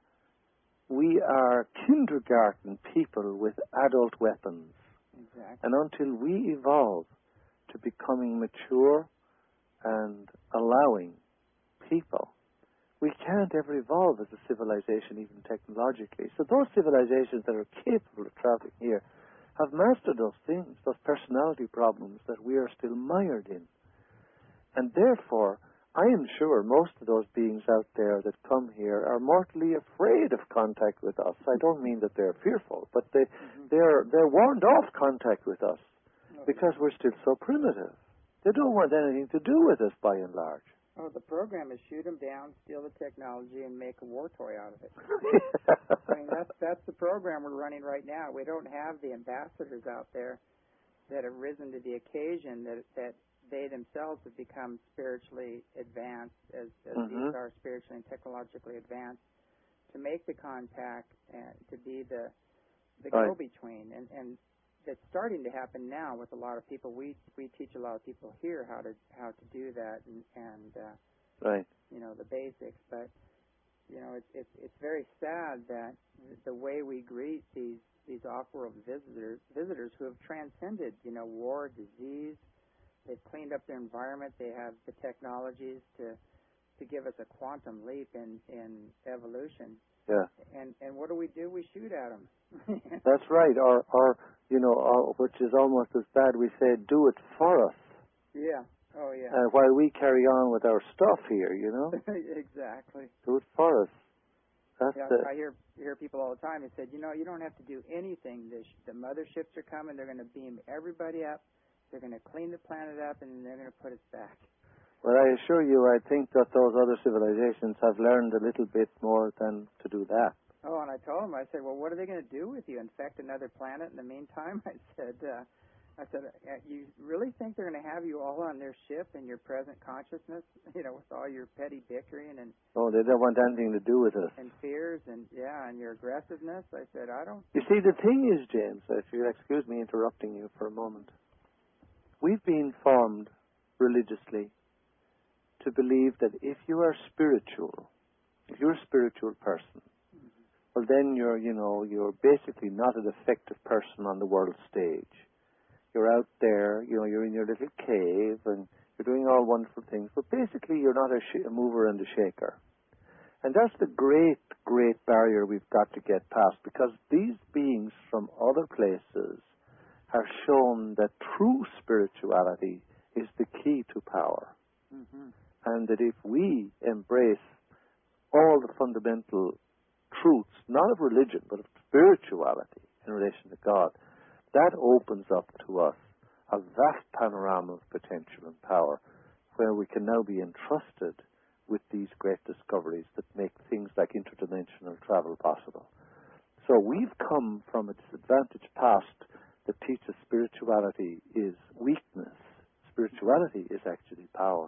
kindergarten people with adult weapons. Exactly. And until we evolve to becoming mature and allowing people, we can't ever evolve as a civilization, even technologically. So those civilizations that are capable of traveling here have mastered those things, those personality problems that we are still mired in. And therefore, I am sure most of those beings out there that come here are mortally afraid of contact with us. I don't mean that they're fearful, but they're warned off contact with us because we're still so primitive. They don't want anything to do with us by and large. Oh, the program is shoot them down, steal the technology, and make a war toy out of it. I mean, that's the program we're running right now. We don't have the ambassadors out there that have risen to the occasion that they themselves have become spiritually advanced, as these are spiritually and technologically advanced, to make the contact and to be the go-between. And that's starting to happen now with a lot of people. We teach a lot of people here how to do that and the basics. But it's very sad that the way we greet these off-world visitors who have transcended war, disease. They've cleaned up their environment. They have the technologies to give us a quantum leap in evolution. Yeah. And what do? We shoot at them. That's right. Or which is almost as bad, we say, do it for us. Yeah. Oh, yeah. While we carry on with our stuff here, Exactly. Do it for us. That's I hear people all the time. They said, you don't have to do anything. The motherships are coming. They're going to beam everybody up. They're going to clean the planet up, and then they're going to put us back. Well, I assure you, I think that those other civilizations have learned a little bit more than to do that. Oh, and I told them, I said, well, what are they going to do with you? Infect another planet in the meantime? I said, you really think they're going to have you all on their ship in your present consciousness, with all your petty bickering and... Oh, they don't want anything to do with us. And fears and your aggressiveness. I said, I don't... You see, the thing is, James, if you'll excuse me interrupting you for a moment, we've been formed religiously to believe that if you are spiritual, if you're a spiritual person, well, then you're basically not an effective person on the world stage. You're out there, you're in your little cave, and you're doing all wonderful things, but basically you're not a mover and a shaker. And that's the great, great barrier we've got to get past, because these beings from other places have shown that true spirituality is the key to power. And that if we embrace all the fundamental truths, not of religion, but of spirituality in relation to God, that opens up to us a vast panorama of potential and power where we can now be entrusted with these great discoveries that make things like interdimensional travel possible. So we've come from a disadvantaged past that teaches spirituality is weakness. Spirituality is actually power.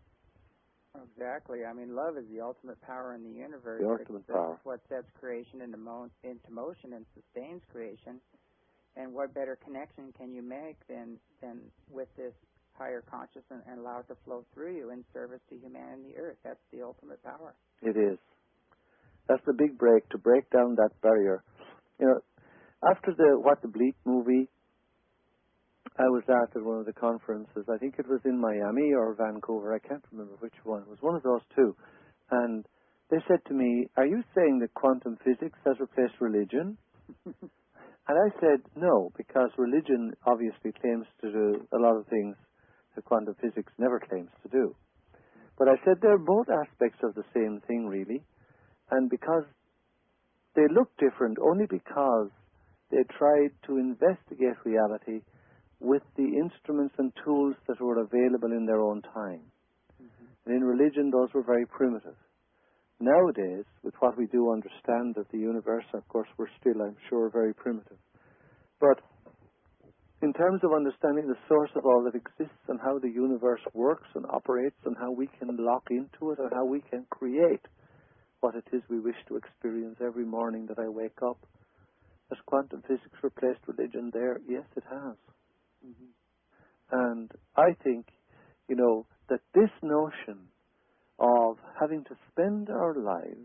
Exactly. I mean, love is the ultimate power in the universe. The ultimate power. It's what sets creation into motion and sustains creation. And what better connection can you make than with this higher consciousness and allow it to flow through you in service to humanity and the earth. That's the ultimate power. It is. That's the big break, to break down that barrier. You know, after the What the Bleak movie, I was at one of the conferences. I think it was in Miami or Vancouver. I can't remember which one. It was one of those two. And they said to me, "Are you saying that quantum physics has replaced religion?" And I said, no, because religion obviously claims to do a lot of things that quantum physics never claims to do. But I said they're both aspects of the same thing, really. And because they look different only because they tried to investigate reality with the instruments and tools that were available in their own time. Mm-hmm. And in religion, those were very primitive. Nowadays, with what we do understand of the universe, of course, we're still, I'm sure, very primitive. But in terms of understanding the source of all that exists and how the universe works and operates and how we can lock into it and how we can create what it is we wish to experience every morning that I wake up, has quantum physics replaced religion there? Yes, it has. Mm-hmm. And I think, you know, that this notion of having to spend our lives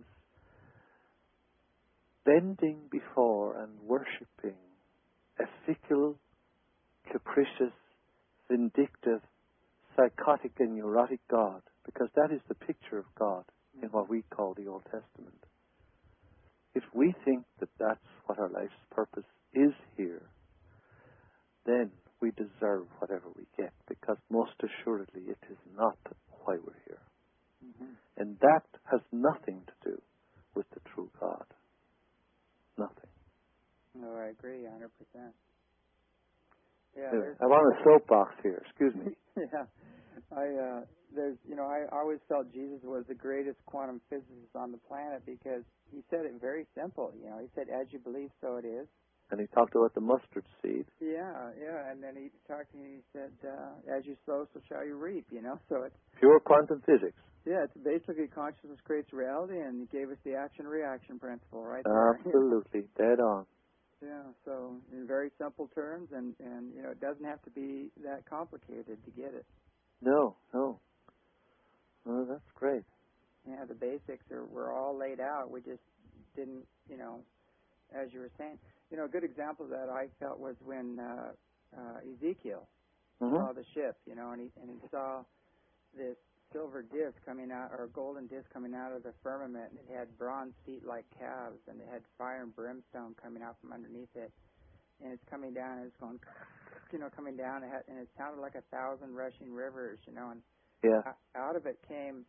bending before and worshipping a fickle, capricious, vindictive, psychotic and neurotic God, because that is the picture of God in what we call the Old Testament. If we think that that's what our life's purpose is here, then we deserve whatever we get, because most assuredly it is not why we're here. Mm-hmm. And that has nothing to do with the true God. Nothing. No, I agree 100%. Yeah, anyway, I'm on a soapbox here. Excuse me. Yeah, I always felt Jesus was the greatest quantum physicist on the planet because he said it very simple. You know, he said, "As you believe, so it is." And he talked about the mustard seed. Yeah, and then he talked to me. He said, "As you sow, so shall you reap." You know, so it's pure quantum physics. Yeah, it's basically consciousness creates reality, and he gave us the action-reaction principle right there. Absolutely, dead on. Yeah, so in very simple terms, and you know, it doesn't have to be that complicated to get it. No. Oh, that's great. Yeah, the basics were all laid out. We just didn't, you know, as you were saying. You know, a good example of that I felt was when Ezekiel saw the ship, you know, and he saw this silver disc coming out, or a golden disc coming out of the firmament, and it had bronze feet like calves, and it had fire and brimstone coming out from underneath it, and it's coming down, and it's going, you know, coming down, and it sounded like 1,000 rushing rivers, you know, and out of it came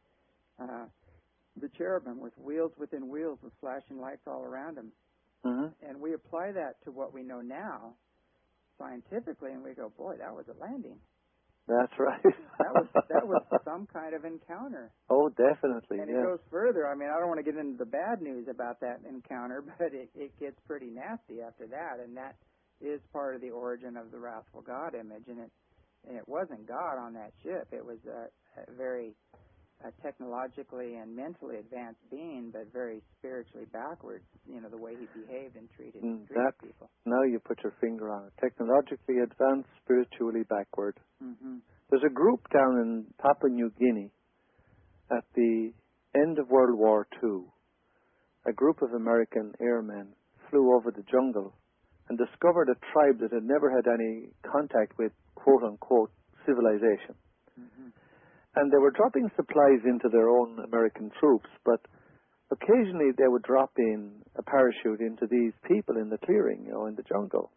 the cherubim with wheels within wheels with flashing lights all around them. Mm-hmm. And we apply that to what we know now scientifically, and we go, boy, that was a landing. That's right. that was some kind of encounter. Oh, definitely. And it goes further. I mean, I don't want to get into the bad news about that encounter, but it gets pretty nasty after that, and that is part of the origin of the wrathful God image. And it wasn't God on that ship. It was a very technologically and mentally advanced being, but very spiritually backwards, you know, the way he behaved and treated people. Now you put your finger on it. Technologically advanced, spiritually backward. Mm-hmm. There's a group down in Papua New Guinea at the end of World War II. A group of American airmen flew over the jungle and discovered a tribe that had never had any contact with quote-unquote civilization. Mm-hmm. And they were dropping supplies into their own American troops, but occasionally they would drop in a parachute into these people in the clearing, you know, in the jungle.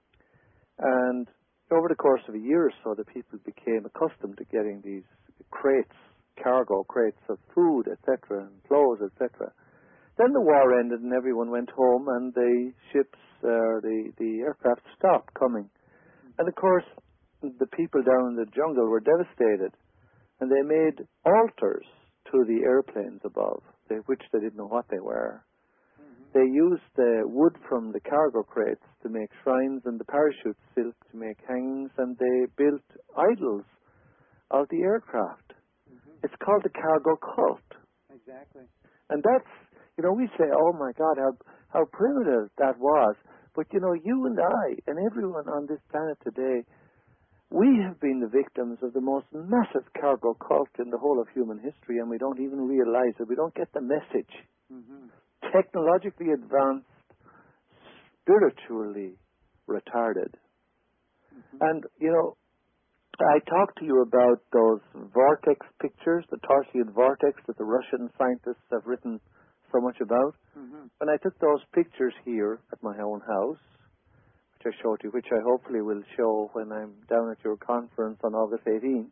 And over the course of a year or so, the people became accustomed to getting these crates, cargo crates of food, etc., and clothes, etc. Then the war ended and everyone went home, and the ships, the aircraft stopped coming. And of course, the people down in the jungle were devastated. And they made altars to the airplanes above, which they didn't know what they were. Mm-hmm. They used the wood from the cargo crates to make shrines and the parachute silk to make hangings, and they built idols of the aircraft. Mm-hmm. It's called the cargo cult. Exactly. And that's, you know, we say, oh my God, how primitive that was. But, you know, you and I and everyone on this planet today we have been the victims of the most massive cargo cult in the whole of human history, and we don't even realize it. We don't get the message. Mm-hmm. Technologically advanced, spiritually retarded. Mm-hmm. And, you know, I talked to you about those vortex pictures, the Tarsian vortex that the Russian scientists have written so much about. Mm-hmm. When I took those pictures here at my own house, which I showed you, which I hopefully will show when I'm down at your conference on August 18th,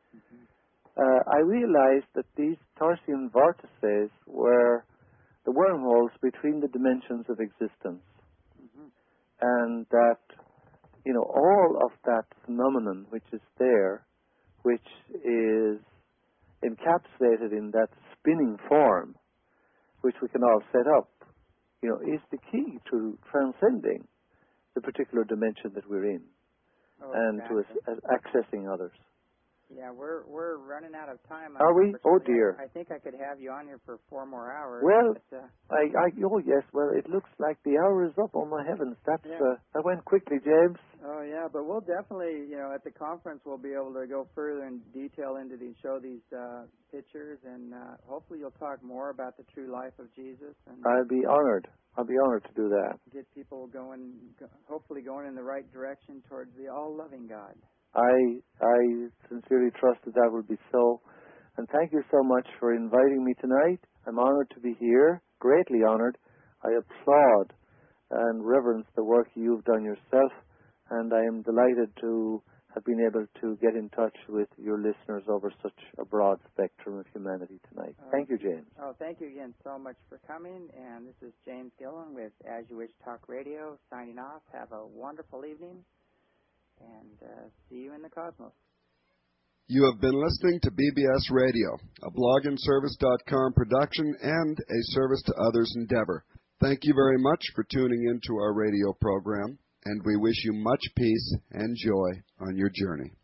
I realized that these Tarsian vortices were the wormholes between the dimensions of existence. Mm-hmm. And that, you know, all of that phenomenon which is there, which is encapsulated in that spinning form, which we can all set up, you know, is the key to transcending the particular dimension that we're in, and exactly. to accessing others. Yeah, we're running out of time. Are we? Oh dear. I think I could have you on here for 4 more hours. Well, but, oh yes. Well, it looks like the hour is up. Oh my heavens, that went quickly, James. Oh yeah, but we'll definitely, you know, at the conference we'll be able to go further in detail into these, show these pictures, and hopefully you'll talk more about the true life of Jesus. And I'll be honored. I'll be honored to do that. Get people hopefully going in the right direction towards the all-loving God. I sincerely trust that will be so. And thank you so much for inviting me tonight. I'm honored to be here, greatly honored. I applaud and reverence the work you've done yourself, and I am delighted to have been able to get in touch with your listeners over such a broad spectrum of humanity tonight. Thank you, James. Oh, thank you again so much for coming. And this is James Gillen with As You Wish Talk Radio, signing off. Have a wonderful evening, and see you in the cosmos. You have been listening to BBS Radio, a blogandservice.com production and a service to others endeavor. Thank you very much for tuning in to our radio program, and we wish you much peace and joy on your journey.